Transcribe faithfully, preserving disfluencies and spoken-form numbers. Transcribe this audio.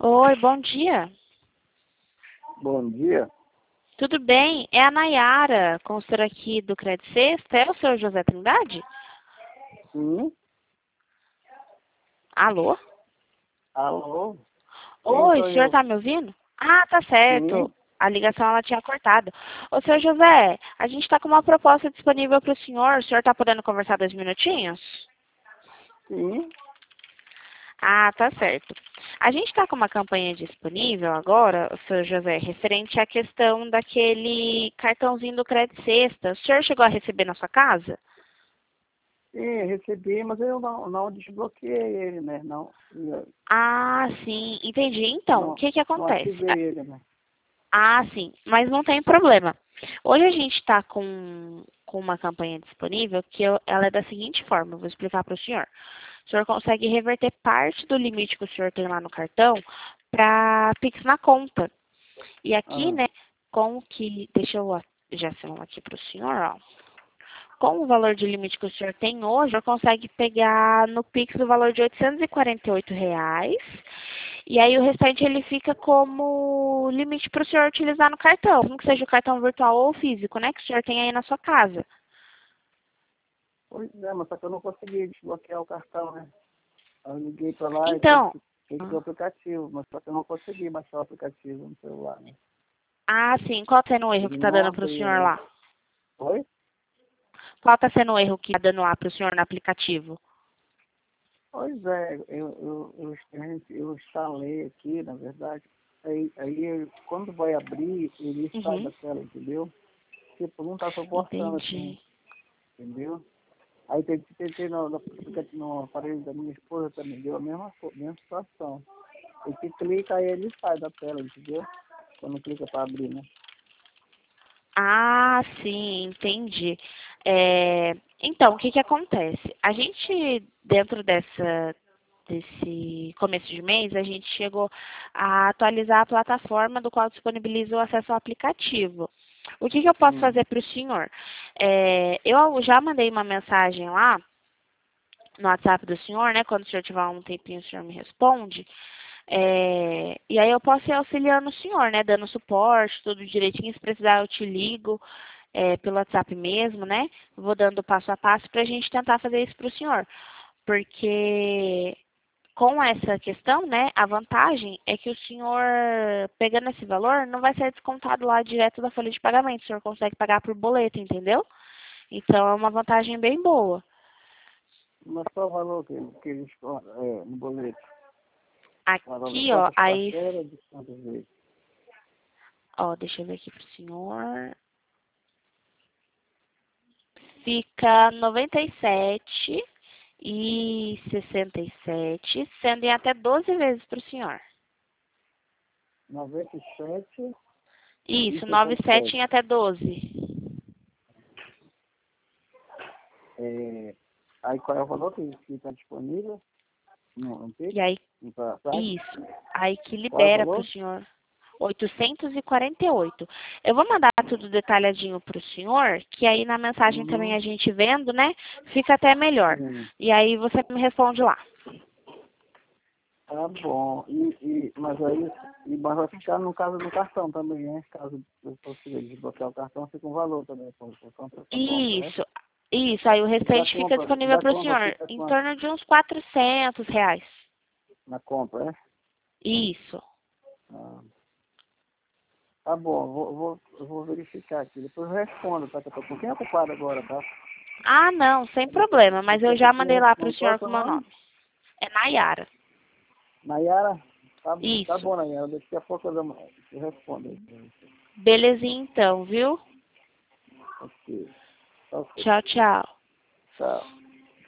Oi, bom dia. Bom dia. Tudo bem? É a Nayara, consultora aqui do Credit Sexta. É o senhor José Trindade? Sim. Alô? Alô? Quem Oi, o sou senhor eu? tá me ouvindo? Ah, tá certo. Sim. A ligação ela tinha cortado. Ô, senhor José, a gente está com uma proposta disponível para o senhor. O senhor está podendo conversar dois minutinhos? Sim. Ah, tá certo. A gente está com uma campanha disponível agora, o senhor José, referente à questão daquele cartãozinho do Credit Sexta. O senhor chegou a receber na sua casa? Sim, recebi, mas eu não, não desbloqueei ele, né? Não, eu Ah, sim, entendi. Então, o não, que que não acontece? ativei ele, né? Ah, sim, mas não tem problema. Hoje a gente está com, com uma campanha disponível que eu- ela é da seguinte forma, eu vou explicar para o senhor. O senhor consegue reverter parte do limite que o senhor tem lá no cartão para Pix na conta. E aqui, Ah, né, com que, deixa eu já falar aqui para o senhor, ó. Com o valor de limite que o senhor tem hoje, o senhor consegue pegar no Pix o valor de oitocentos e quarenta e oito reais. E aí o restante ele fica como limite para o senhor utilizar no cartão, mesmo que seja o cartão virtual ou físico, né? Que o senhor tem aí na sua casa. pois é, mas só que eu não consegui desbloquear o cartão, né? Eu liguei pra lá e tem Então, que, tem que ter o aplicativo, mas só que eu não consegui baixar o aplicativo no celular, né? ah, sim, qual está sendo o erro que Ele está não dando para o abriu, senhor né? lá? Oi? Qual está sendo o erro que está dando lá para o senhor no aplicativo? Pois é, eu, eu, eu, a gente- eu instalei aqui, na verdade. Aí, aí eu- quando vai abrir, ele sai da Uhum, tela, entendeu? Tipo, não tá suportando assim, entendi. entendeu? Aí tentei, tentei no, no, aplicativo- no aparelho da minha esposa também, deu a mesma, co- mesma situação. E que clica, aí ele sai da tela, entendeu? Quando clica para abrir, né? Ah, sim, entendi. É, então, o que que acontece? A gente, dentro dessa, desse começo de mês, a gente chegou a atualizar a plataforma do qual disponibiliza o acesso ao aplicativo. O que que eu posso Hum, fazer para o senhor? É, eu já mandei uma mensagem lá no WhatsApp do senhor, né? Quando o senhor tiver um tempinho, o senhor me responde. É, e aí eu posso ir auxiliando o senhor, né? Dando suporte, tudo direitinho. Se precisar, eu te ligo é, pelo WhatsApp mesmo, né? Vou dando passo a passo para a gente tentar fazer isso para o senhor. Porque com essa questão, né, a vantagem é que o senhor, pegando esse valor, não vai ser descontado lá direto da folha de pagamento. O senhor consegue pagar por boleto, entendeu? Então é uma vantagem bem boa. mas qual o valor que, que eles é, no boleto? Valor de Aqui, ó, quantas aí, parcelas, de quantas vezes? ó, deixa eu ver aqui pro senhor. Fica noventa e sete e sessenta e sete, sendo em até doze vezes para o senhor. noventa e sete e Isso, sessenta nove e sete sete. em até doze. É, aí qual é o valor que está disponível no, no Pix, E aí, no pra- site? isso. Aí que Qual é o libera para o valor? senhor oitocentos e quarenta e oito. Eu vou mandar tudo detalhadinho para o senhor, que aí na mensagem também Uhum. a gente vendo, né? Fica até melhor. Sim. E aí você me responde lá. Tá bom. E, e, mas aí, e, mas vai ficar no caso do cartão também, né? Caso eu consiga desbloquear o cartão, fica um valor também, por, por conta dessa compra, né? Isso, isso. Aí o E da restante fica compra, e disponível da para o compra senhor fica em quanto? torno de uns quatrocentos reais. Na compra, né? Isso. Ah, tá bom, vou, vou, eu vou verificar aqui. Depois eu respondo, tá? Que eu tô um pouquinho ocupado agora, tá? Ah, não, sem Daqui, problema, mas daqui a eu já pouquinho eu mandei lá para o respondo. Qual é senhor o com seu o meu nome? nome. É Nayara. Nayara? Tá, tá Isso. bom, Nayara. Daqui a pouco eu, dou- eu respondo aí pra você. Belezinha então, viu? Ok. Tá ok. Tchau, tchau. Tchau.